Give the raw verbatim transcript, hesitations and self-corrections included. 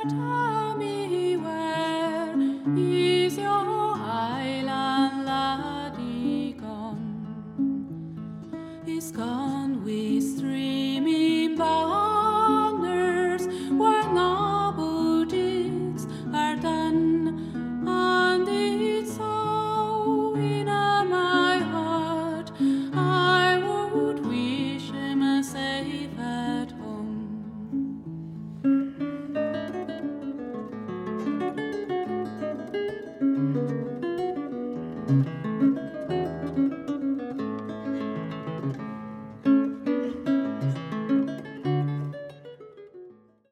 tell me where is your island laddie gone? He's gone with streaming banners where noble deeds are done, and it's so in my heart I would wish him safe at home. Thank you.